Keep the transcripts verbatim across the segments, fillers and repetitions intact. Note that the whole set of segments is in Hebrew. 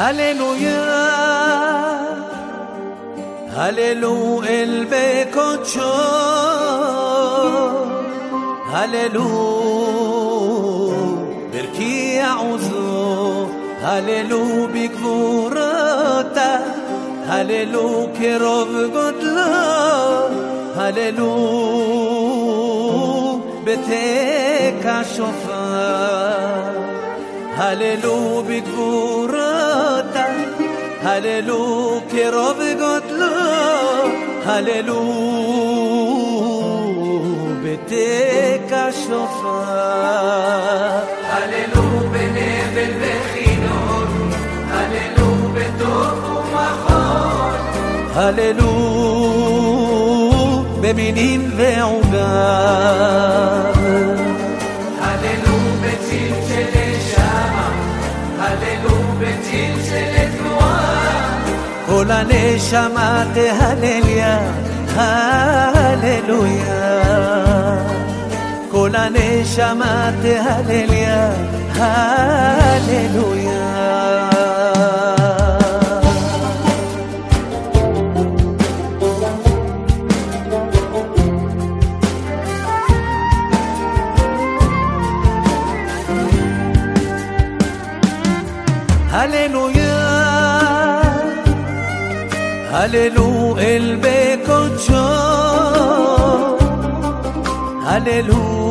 הללויה, הללו אל בקודשו, הללו ברכי עוזו, הללו בגבורתה, הללו כרוב גודלו, הללו בתק השופר, הללו בגבורתה, הללו כרוב גודלו, הללו בתק השופר, הללו בנבל וכינור, הללו בטוב ומחול, הללו במינים ועוגר, הללו בצלצלי שמה, הללו בצלצלי תנועה, כל הנשמה תהלליה, הללויה, כל הנשמה תהלליה, הללויה. הללויה, הללו אל בקודשו, הללו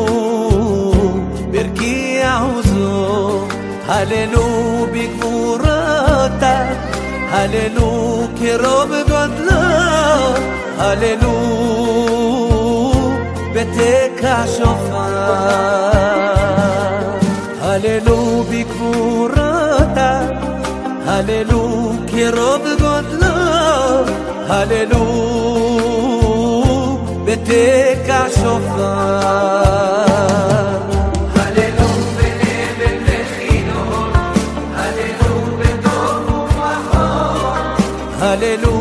ברכי עוזו, הללו בגבורתה, הללו כרוב גודלו, הללו בתק השופר, הללו בגבורתה, הללו כרוב גודלו, הללו בתק השופר, הללו בנבל וכינור, הללו בטוב ומחול, הללו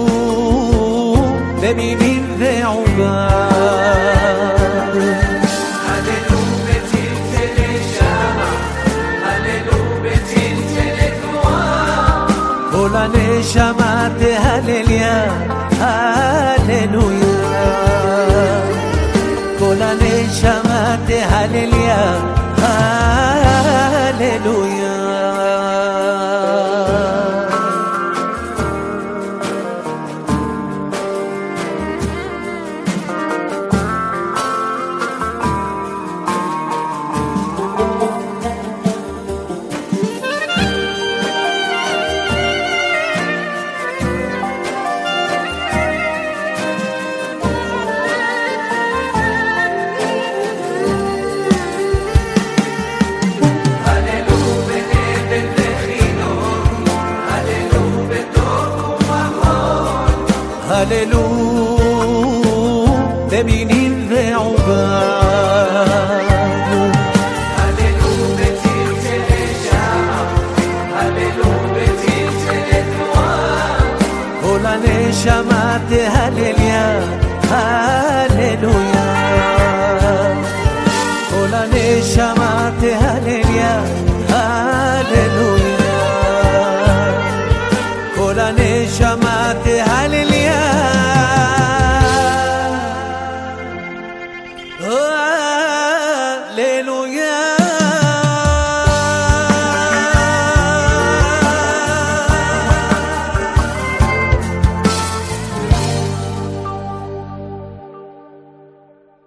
במינים ועוגר, הללו בצלצלי שמה, הללו בצלצלי תנועה, כל הנשמה תהלליה, הללויה, כל הנשמה תהלליה, הללויה. הללו במינים ועוגר, הללו בצלצלי שמה, הללו בצלצלי תנועה, כל הנשמה תהלליה, הללויה, כל הנשמה תהלליה,